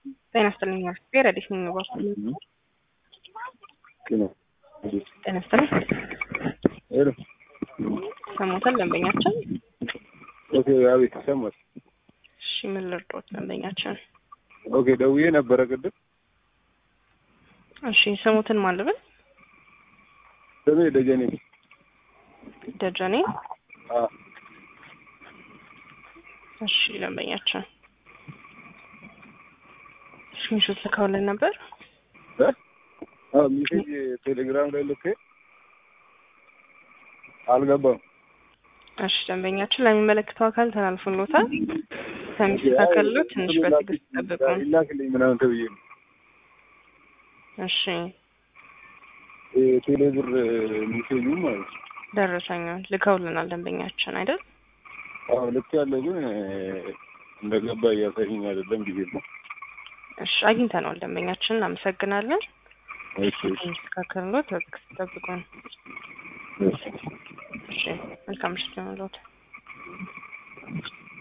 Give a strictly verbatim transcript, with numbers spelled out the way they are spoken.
ጤና ይስጥልኝ። አስቴር አዲስ ነኝ ባስ ከነ ጤና ይስጥልኝ። ሄሎ ሰሞኑን ደንበኛችን ኦኬ አቤት ሰማት። እሺ ምን ልርዶት ደንበኛችን? ኦኬ ደውዬ ነበረ ቅድም። እሺ ሰሞኑን ማለበል ደሜ ደጀኔ ደጀኔ አ እሺ ደንበኛችን ስክሪንሾት ልከውልን ነበር። እ አዎ ሜሴጅ ቴሌግራም ላይ ልኬ አልገባም። እሺ ደንበኛችን ለሚመለከተው አካል ተላልፎሎታል። ከሚስተካከሉ ትንሽ በትዕግስት ጠብቁ። ይላክልኝ ምናምን ተብዬ ነው። እሺ ቴሌብር ሜሴጁ ማለት ነው። ደረሰኛው ልከውልናል ደንበኛችን አይደል? አዎ ልክ ያለው ግን እንደገባ እያሳየኝ አይደለም ብዬ ነው። እሺ አግኝተነዋል ደንበኛችን። እናመሰግናለን። እሺ የሚስተካከሉ ትዕግስት ጠብቁ። እሺ መልካም ምሽት ይሁንልዎት።